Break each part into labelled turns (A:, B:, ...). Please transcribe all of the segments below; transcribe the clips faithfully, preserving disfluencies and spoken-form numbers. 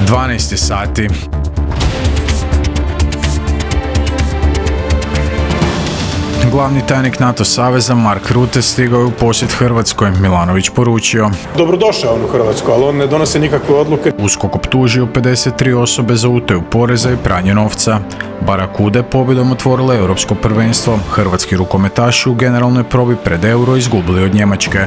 A: dvanaest sati. Glavni tajnik NATO saveza Mark Rutte stigao je u posjet Hrvatskoj. Milanović poručio:
B: dobrodošao on u Hrvatsku, ali on ne donose nikakve odluke.
A: USKOK optužio pedeset tri osobe za utaju poreza i pranje novca. Barakude pobjedom otvorile europsko prvenstvo. Hrvatski rukometaši u generalnoj probi pred Euro izgubili od Njemačke.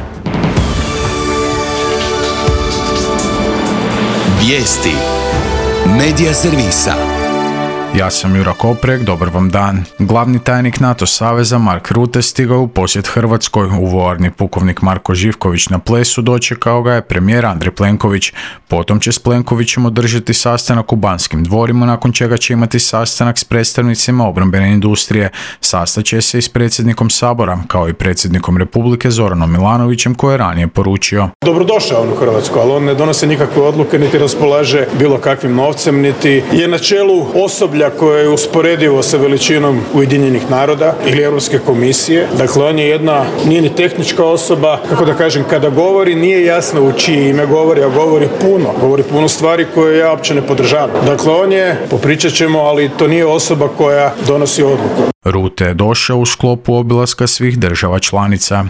C: Vijesti Medija servisa.
A: Ja sam Jura Koprek, dobar vam dan. Glavni tajnik NATO saveza Mark Rutte stigao u posjet Hrvatskoj. Uvoarni pukovnik Marko Živković na Plesu dočekao ga je premijer Andrej Plenković. Potom će s Plenkovićem održati sastanak u Banskim dvorima, nakon čega će imati sastanak s predstavnicima obrambene industrije. Sastaće se i s predsjednikom Sabora, kao i predsjednikom Republike Zoranom Milanovićem, koji je ranije poručio:
B: dobrodošao on u Hrvatsku, ali on ne donose nikakve odluke, niti raspolaže bilo kakvim novcem, niti je na čelu osoblja koje je usporedivo sa veličinom Ujedinjenih naroda ili Europske komisije. Dakle, on je jedna, nije ni tehnička osoba, kako da kažem, kada govori nije jasno u čije ime govori, a govori puno, govori puno stvari koje ja uopće ne podržavam. Dakle, on je, popričat ćemo, ali to nije osoba koja donosi odluku.
A: Rutte je došao u sklopu obilaska svih država članica.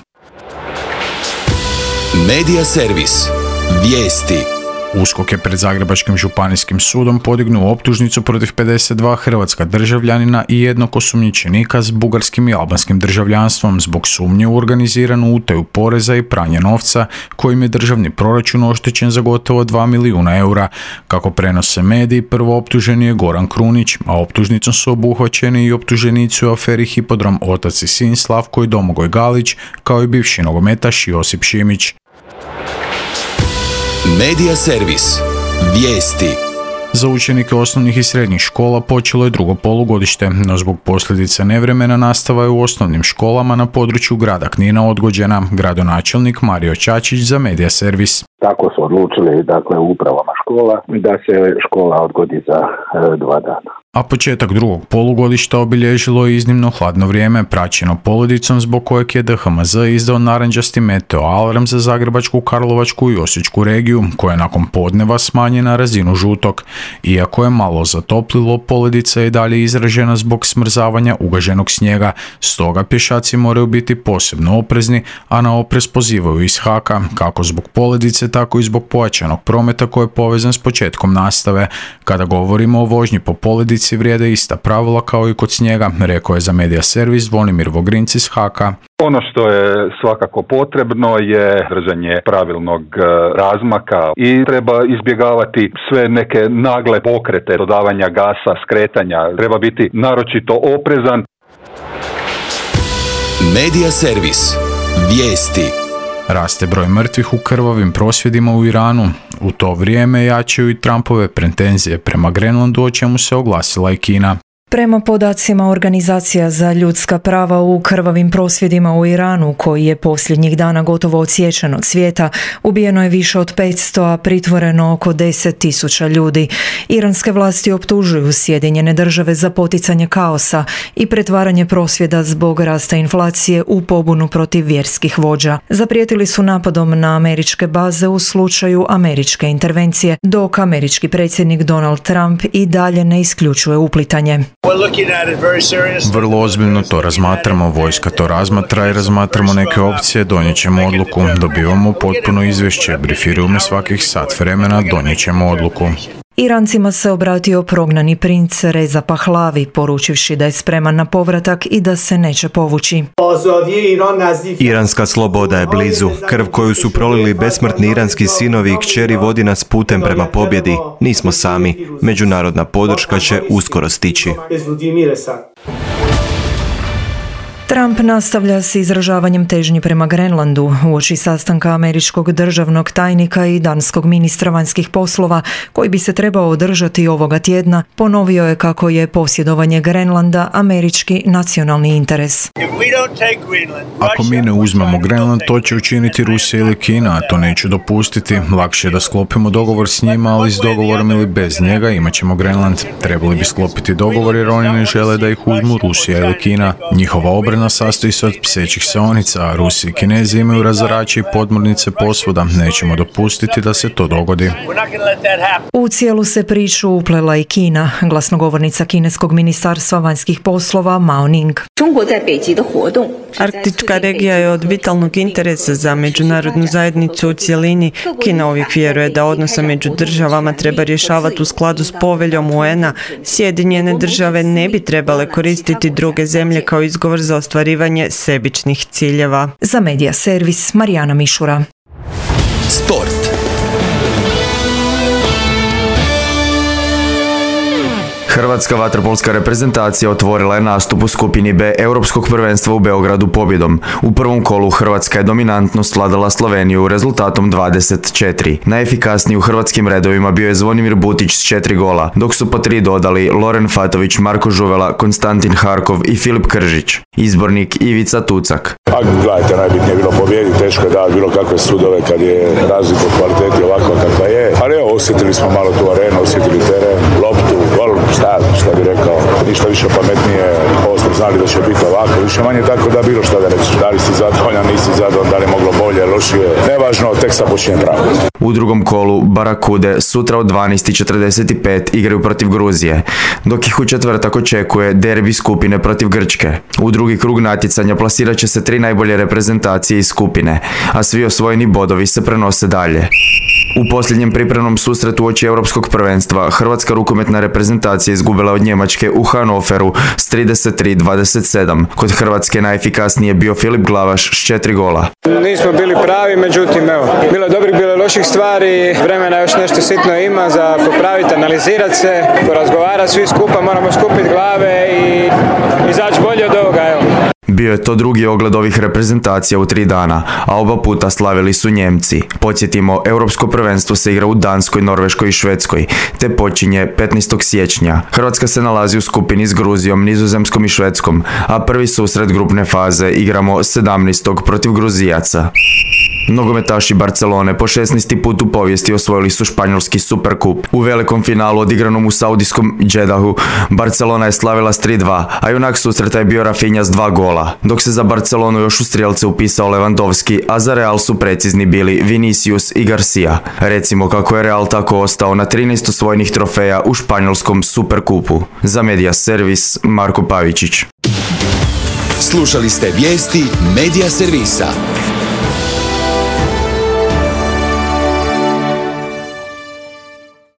C: Medija servis. Vijesti.
A: USKOK je pred Zagrebačkim županijskim sudom podignuo optužnicu protiv pedeset dva hrvatska državljanina i jednog osumnjičenika s bugarskim i albanskim državljanstvom zbog sumnje u organiziranu utaju poreza i pranje novca, kojim je državni proračun oštećen za gotovo dva milijuna eura. Kako prenose mediji, prvo optuženi je Goran Krunić, a optužnicom su obuhvaćeni i optuženici u aferi Hipodrom otac i sin Slavko i Domagoj Galić, kao i bivši nogometaš Josip Šimić.
C: Medija servis. Vijesti.
A: Za učenike osnovnih i srednjih škola počelo je drugo polugodište, no zbog posljedica nevremena nastava je u osnovnim školama na području grada Knina odgođena. Gradonačelnik Mario Čačić za Medija servis:
D: tako su odlučili, dakle, u upravama škola da se škola odgodi za e, dva dana.
A: A početak drugog polugodišta obilježilo je iznimno hladno vrijeme, praćeno poludicom zbog kojeg je D H M Z izdao narančasti meteo alarm za Zagrebačku, Karlovačku i Osječku regiju, koja je nakon podneva smanjena na razinu žutog. Iako je malo zatoplilo, poledica je dalje izražena zbog smrzavanja ugaženog snijega, stoga pješaci moraju biti posebno oprezni, a na oprez pozivaju iz Haka, kako zbog poledice, tako i zbog pojačanog prometa koji je povezan s početkom nastave. Kada govorimo o vožnji po poledici, vrijede ista pravila kao i kod snijega, rekao je za Medija servis Zvonimir Vogrinc iz Haka.
E: Ono što je svakako potrebno je držanje pravilnog razmaka i treba izbjegavati sve neke nagle pokrete, dodavanja gasa, skretanja. Treba biti naročito oprezan.
C: Medija servis. Vijesti.
A: Raste broj mrtvih u krvavim prosvjedima u Iranu. U to vrijeme jačaju i Trumpove pretenzije prema Grenlandu, o čemu se oglasila i Kina.
F: Prema podacima Organizacija za ljudska prava, u krvavim prosvjedima u Iranu, koji je posljednjih dana gotovo odsječen od svijeta, ubijeno je više od petsto, a pritvoreno oko deset tisuća ljudi. Iranske vlasti optužuju Sjedinjene države za poticanje kaosa i pretvaranje prosvjeda zbog rasta inflacije u pobunu protiv vjerskih vođa. Zaprijetili su napadom na američke baze u slučaju američke intervencije, dok američki predsjednik Donald Trump i dalje ne isključuje uplitanje.
A: Vrlo ozbiljno to razmatramo, vojska to razmatra i razmatramo neke opcije, donijet ćemo odluku, dobivamo potpuno izvješće, brifiraju me svakih sat vremena, donijet ćemo odluku.
F: Irancima se obratio prognani princ Reza Pahlavi, poručivši da je spreman na povratak i da se neće povući.
G: Iranska sloboda je blizu. Krv koju su prolili besmrtni iranski sinovi i kćeri vodi nas putem prema pobjedi. Nismo sami. Međunarodna podrška će uskoro stići.
F: Trump nastavlja s izražavanjem težnji prema Grenlandu uoči sastanka američkog državnog tajnika i danskog ministra vanjskih poslova, koji bi se trebao održati ovoga tjedna. Ponovio je kako je posjedovanje Grenlanda američki nacionalni interes.
A: Ako mi ne uzmemo Grenland, to će učiniti Rusija ili Kina, a to neću dopustiti. Lakše je da sklopimo dogovor s njima, ali s dogovorom ili bez njega imat ćemo Grenland. Trebali bi sklopiti dogovor jer oni ne žele da ih uzmu Rusija ili Kina. Njihova obrana Ukrajina sastoji se od psećih saonica, a Rusi i Kinezi imaju razarače i podmornice posvuda. Nećemo dopustiti da se to dogodi.
F: U cijelu se priču uplela i Kina. Glasnogovornica kineskog ministarstva vanjskih poslova Mao Ning.
H: Arktička regija je od vitalnog interesa za međunarodnu zajednicu u cjelini. Kina uvijek vjeruje da odnose među državama treba rješavati u skladu s poveljom U N-a. Sjedinjene države ne bi trebale koristiti druge zemlje kao izgovor za ostvarivanje sebičnih ciljeva.
F: Za Medija servis Marijana Mišura.
C: Sport.
I: Hrvatska vaterpolska reprezentacija otvorila je nastup u skupini B Europskog prvenstva u Beogradu pobjedom. U prvom kolu Hrvatska je dominantno svladala Sloveniju rezultatom dvadeset četiri. Najefikasniji u hrvatskim redovima bio je Zvonimir Butić s četiri gola, dok su po tri dodali Loren Fatović, Marko Žuvela, Konstantin Harkov i Filip Kržić. Izbornik Ivica Tucak.
J: A gledajte, najbitnije je bilo pobjediti, teško je davati bilo kakve sudove kad je razlika u kvaliteti ovakva kakva je. Ali evo, osjetili smo malo tu arenu, osjetili teren, loptu, gol, šta, šta bi rekao, ništa više pametnije, ovo smo znali da će biti ovako, više manje tako da bilo šta da reći. Da li si zadovoljan, nisi zadovoljan, da li je moglo bolje, lošije, nevažno, tek sad počinje pravo.
I: U drugom kolu Barakude sutra od dvanaest i četrdeset pet igraju protiv Gruzije, dok ih u četvrtak očekuje derbi skupine protiv Grčke. U drugi krug natjecanja plasirat će se tri najbolje reprezentacije iz skupine, a svi osvojeni bodovi se prenose dalje. U posljednjem pripremnom susretu uoči Europskog prvenstva Hrvatska rukometna reprezentacija izgubila od Njemačke u Hanoveru s trideset tri dvadeset sedam. Kod Hrvatske najefikasniji je bio Filip Glavaš s četiri gola.
K: Nismo bili pravi, međutim, evo, bilo je dobrih, bilo je loših stvari, vremena još nešto sitno ima za popraviti, analizirati se, porazgovarati svi skupa, moramo skupiti glave i izaći bolje od ovoga, evo.
I: Bio je to drugi ogled ovih reprezentacija u tri dana, a oba puta slavili su Njemci. Podsjetimo, Europsko prvenstvo se igra u Danskoj, Norveškoj i Švedskoj, te počinje petnaestog siječnja. Hrvatska se nalazi u skupini s Gruzijom, Nizozemskom i Švedskom, a prvi susret grupne faze igramo sedamnaestog protiv Gruzijaca. Nogometaši Barcelone po šesnaesti put u povijesti osvojili su španjolski Superkup. U velikom finalu odigranom u saudijskom Džedahu Barcelona je slavila s tri dva, a junak susreta je bio Rafinha s dva gola, dok se za Barcelonu još u strijelce upisao Lewandowski, a za Real su precizni bili Vinicius i Garcia. Recimo kako je Real tako ostao na trinaest osvojenih trofeja u španjolskom Superkupu. Za Medija servis Marko Pavičić.
C: Slušali ste vijesti Medija servisa.